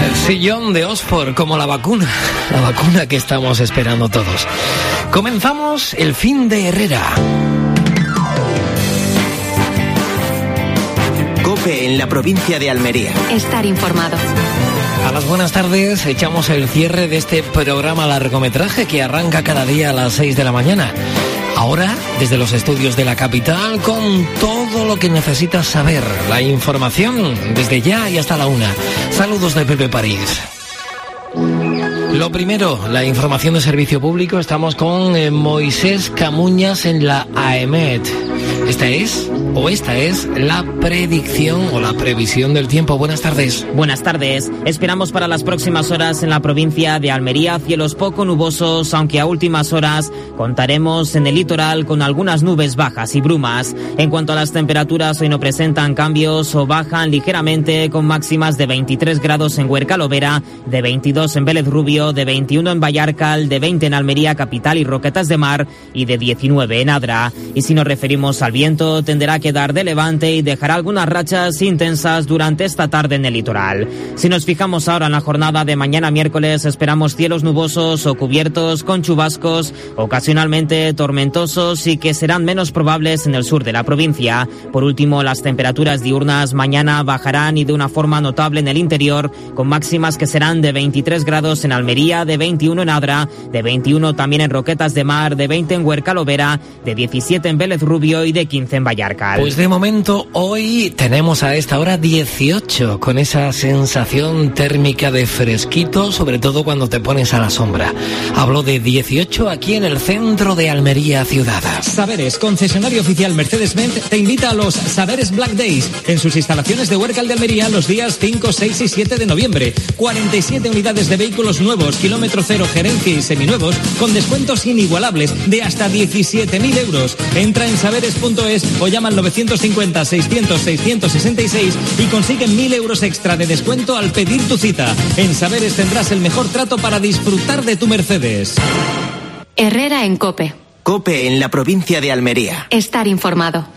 El sillón de Oxford, como la vacuna que estamos esperando todos. Comenzamos el fin de Herrera. COPE en la provincia de Almería. Estar informado. A las buenas tardes, echamos el cierre de este programa largometraje que arranca cada día a las 6 de la mañana. Ahora, desde los estudios de la capital, con todo lo que necesitas saber. La información desde ya y hasta la 1. Saludos de Pepe París. Lo primero, la información de servicio público. Estamos con Moisés Camuñas en la AEMET. Esta es la predicción o la previsión del tiempo. Buenas tardes. Buenas tardes. Esperamos para las próximas horas en la provincia de Almería cielos poco nubosos, aunque a últimas horas contaremos en el litoral con algunas nubes bajas y brumas. En cuanto a las temperaturas, hoy no presentan cambios o bajan ligeramente, con máximas de 23 grados en Huerca-Lovera, de 22 en Vélez Rubio, de 21 en Vallarcal, de 20 en Almería capital y Roquetas de Mar y de 19 en Adra. Y si nos referimos al viento, tenderá a quedar de levante y dejará algunas rachas intensas durante esta tarde en el litoral. Si nos fijamos ahora en la jornada de mañana miércoles, esperamos cielos nubosos o cubiertos con chubascos, ocasionalmente tormentosos y que serán menos probables en el sur de la provincia. Por último, las temperaturas diurnas mañana bajarán y de una forma notable en el interior, con máximas que serán de 23 grados en Almería, de 21 en Adra, de 21 también en Roquetas de Mar, de 20 en Huerca-Lovera, de 17 en Vélez Rubio y de 15 en Vallarcal. Pues de momento hoy tenemos a esta hora 18, con esa sensación térmica de fresquito, sobre todo cuando te pones a la sombra. Hablo de 18 aquí en el centro de Almería ciudad. Saberes, concesionario oficial Mercedes-Benz, te invita a los Saberes Black Days en sus instalaciones de Huércal de Almería los días 5, 6 y 7 de noviembre. 47 unidades de vehículos nuevos, kilómetro cero, gerencia y seminuevos, con descuentos inigualables de hasta 17.000 euros. Entra en saberes.es o llama al 950 600 666 y consigue 1.000 euros extra de descuento al pedir tu cita. En Saberes tendrás el mejor trato para disfrutar de tu Mercedes. Herrera en COPE. COPE en la provincia de Almería. Estar informado.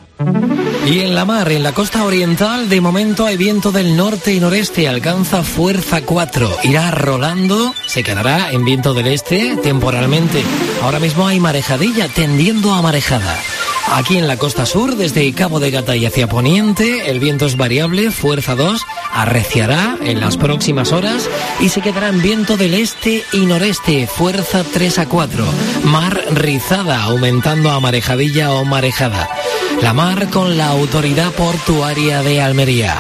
Y en la mar, en la costa oriental, de momento hay viento del norte y noreste, alcanza fuerza 4. Irá rolando, se quedará en viento del este temporalmente. Ahora mismo hay marejadilla, tendiendo a marejada. Aquí en la costa sur, desde Cabo de Gata y hacia poniente, el viento es variable, fuerza 2, arreciará en las próximas horas y se quedará en viento del este y noreste, fuerza 3 a 4. Mar rizada, aumentando a marejadilla o marejada. La mar con la Autoridad Portuaria de Almería.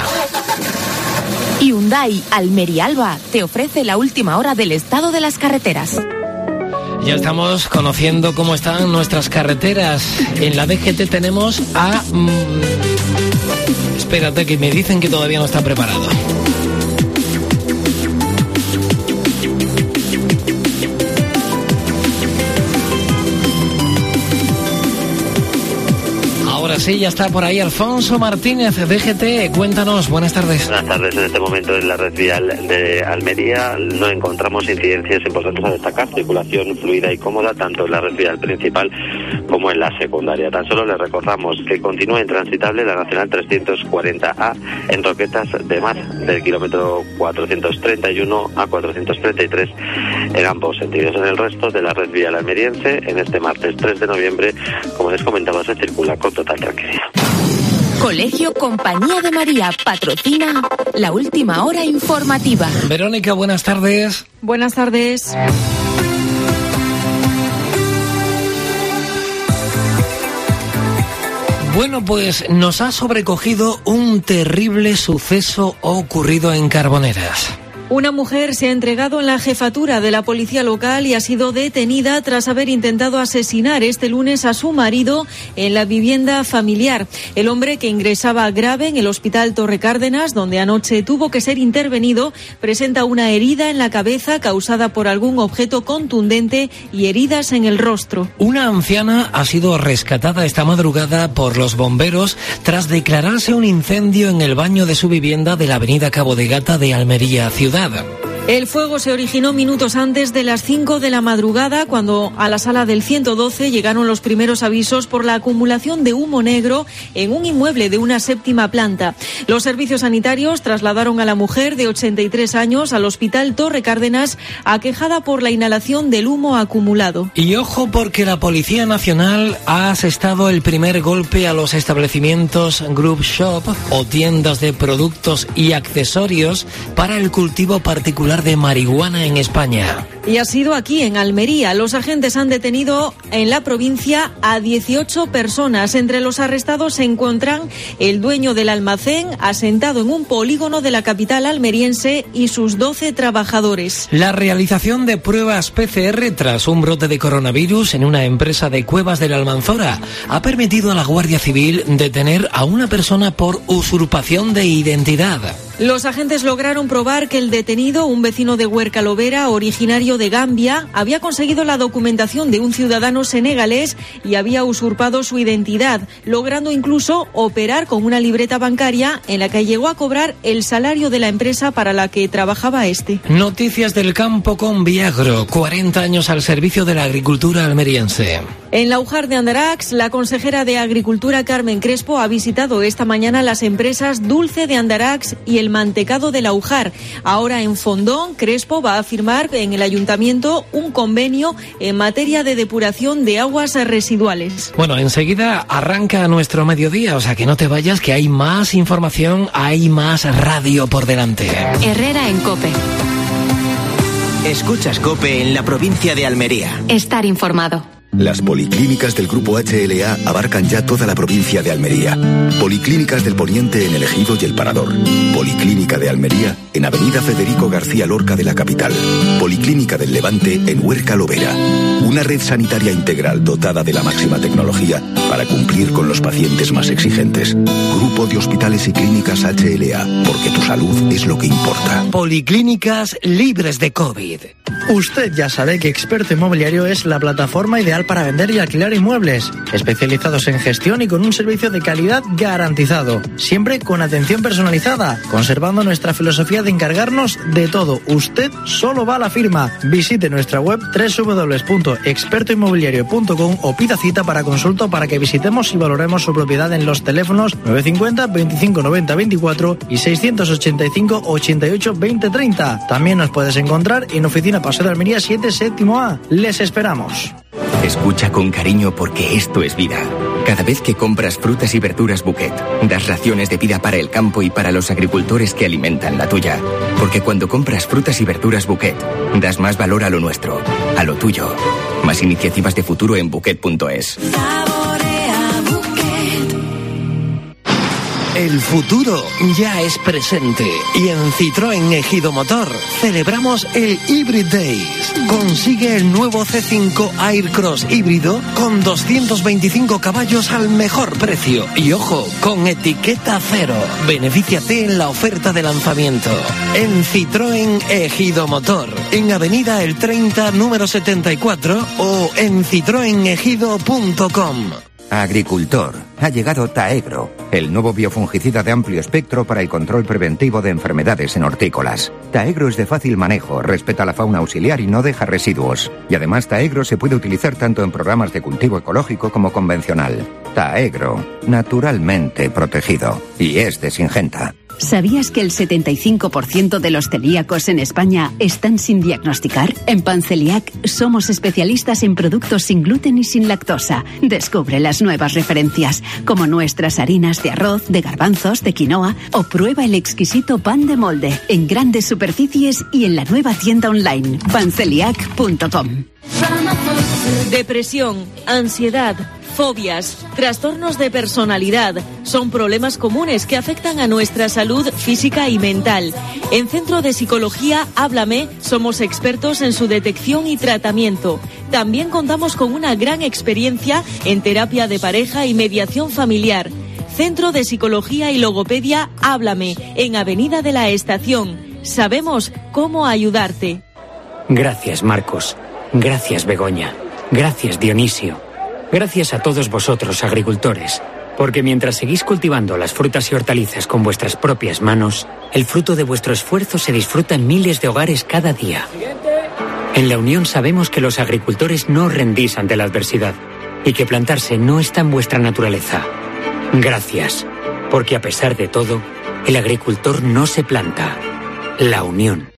Hyundai Almería Alba te ofrece la última hora del estado de las carreteras. Ya estamos conociendo cómo están nuestras carreteras. En la DGT tenemos a... Espérate, que me dicen que todavía no está preparado. Ahora sí, ya está por ahí Alfonso Martínez, DGT. Cuéntanos, buenas tardes. Buenas tardes. En este momento en la red vial de Almería no encontramos incidencias importantes a destacar. Circulación fluida y cómoda tanto en la red vial principal como en la secundaria. Tan solo les recordamos que continúa intransitable la Nacional 340A en Roquetas de Mar, del kilómetro 431 a 433 en ambos sentidos. En el resto de la red vial almeriense, en este martes 3 de noviembre, como les comentaba, se circula con total tranquilidad. Colegio Compañía de María patrocina la última hora informativa. Verónica, buenas tardes. Buenas tardes. Bueno, pues nos ha sobrecogido un terrible suceso ocurrido en Carboneras. Una mujer se ha entregado en la jefatura de la policía local y ha sido detenida tras haber intentado asesinar este lunes a su marido en la vivienda familiar. El hombre, que ingresaba grave en el hospital Torre Cárdenas, donde anoche tuvo que ser intervenido, presenta una herida en la cabeza causada por algún objeto contundente y heridas en el rostro. Una anciana ha sido rescatada esta madrugada por los bomberos tras declararse un incendio en el baño de su vivienda de la avenida Cabo de Gata de Almería ciudad. El fuego se originó minutos antes de las 5 de la madrugada, cuando a la sala del 112 llegaron los primeros avisos por la acumulación de humo negro en un inmueble de una 7ª planta. Los servicios sanitarios trasladaron a la mujer de 83 años al Hospital Torre Cárdenas, aquejada por la inhalación del humo acumulado. Y ojo, porque la Policía Nacional ha asestado el primer golpe a los establecimientos Group Shop o tiendas de productos y accesorios para el cultivo particular de marihuana en España. Y ha sido aquí, en Almería. Los agentes han detenido en la provincia a 18 personas. Entre los arrestados se encuentran el dueño del almacén, asentado en un polígono de la capital almeriense, y sus 12 trabajadores. La realización de pruebas PCR tras un brote de coronavirus en una empresa de Cuevas de la Almanzora ha permitido a la Guardia Civil detener a una persona por usurpación de identidad. Los agentes lograron probar que el detenido, un vecino de Huerca-Lovera, originario de Gambia, había conseguido la documentación de un ciudadano senegalés y había usurpado su identidad, logrando incluso operar con una libreta bancaria en la que llegó a cobrar el salario de la empresa para la que trabajaba este. Noticias del campo con Viagro, 40 años al servicio de la agricultura almeriense. En Laujar de Andarax, la consejera de Agricultura, Carmen Crespo, ha visitado esta mañana las empresas Dulce de Andarax y el Mantecado de Laujar. Ahora en Fondón, Crespo va a firmar en el ayuntamiento un convenio en materia de depuración de aguas residuales. Bueno, enseguida arranca nuestro mediodía, o sea que no te vayas, que hay más información, hay más radio por delante. Herrera en COPE. Escuchas COPE en la provincia de Almería. Estar informado. Las policlínicas del Grupo HLA abarcan ya toda la provincia de Almería. Policlínicas del Poniente en El Ejido y El Parador. Policlínica de Almería en Avenida Federico García Lorca de la capital. Policlínica del Levante en Huerca-Lovera. Una red sanitaria integral dotada de la máxima tecnología para cumplir con los pacientes más exigentes. Grupo de Hospitales y Clínicas HLA, porque tu salud es lo que importa. Policlínicas libres de COVID. Usted ya sabe que Experto Inmobiliario es la plataforma ideal para vender y alquilar inmuebles, especializados en gestión y con un servicio de calidad garantizado, siempre con atención personalizada, conservando nuestra filosofía de encargarnos de todo. Usted solo va a la firma. Visite nuestra web www.expertoinmobiliario.com o pida cita para consulta para que visitemos y valoremos su propiedad en los teléfonos 950 25 90 24 y 685 88 20 30. También nos puedes encontrar en Oficina Paseo de Almería 7 séptimo A. Les esperamos. Escucha con cariño, porque esto es vida. Cada vez que compras frutas y verduras Bouquet, das raciones de vida para el campo y para los agricultores que alimentan la tuya. Porque cuando compras frutas y verduras Bouquet, das más valor a lo nuestro, a lo tuyo. Más iniciativas de futuro en Bouquet.es. El futuro ya es presente y en Citroën Ejido Motor celebramos el Hybrid Days. Consigue el nuevo C5 Aircross híbrido con 225 caballos al mejor precio y, ojo, con etiqueta cero. Benefíciate en la oferta de lanzamiento. En Citroën Ejido Motor, en Avenida El 30, número 74 o en citroenejido.com. Agricultor, ha llegado Taegro, el nuevo biofungicida de amplio espectro para el control preventivo de enfermedades en hortícolas. Taegro es de fácil manejo, respeta la fauna auxiliar y no deja residuos. Y además Taegro se puede utilizar tanto en programas de cultivo ecológico como convencional. Taegro, naturalmente protegido. Y es de Syngenta. ¿Sabías que el 75% de los celíacos en España están sin diagnosticar? En Panceliac somos especialistas en productos sin gluten y sin lactosa. Descubre las nuevas referencias, como nuestras harinas de arroz, de garbanzos, de quinoa, o prueba el exquisito pan de molde en grandes superficies y en la nueva tienda online, panceliac.com. Depresión, ansiedad, fobias, trastornos de personalidad son problemas comunes que afectan a nuestra salud física y mental. En Centro de Psicología Háblame somos expertos en su detección y tratamiento. También contamos con una gran experiencia en terapia de pareja y mediación familiar. Centro de Psicología y Logopedia Háblame, en Avenida de la Estación. Sabemos cómo ayudarte. Gracias, Marcos. Gracias, Begoña. Gracias, Dionisio. Gracias a todos vosotros, agricultores. Porque mientras seguís cultivando las frutas y hortalizas con vuestras propias manos, el fruto de vuestro esfuerzo se disfruta en miles de hogares cada día. En la Unión sabemos que los agricultores no os rendís ante la adversidad y que plantarse no está en vuestra naturaleza. Gracias, porque a pesar de todo, el agricultor no se planta. La Unión.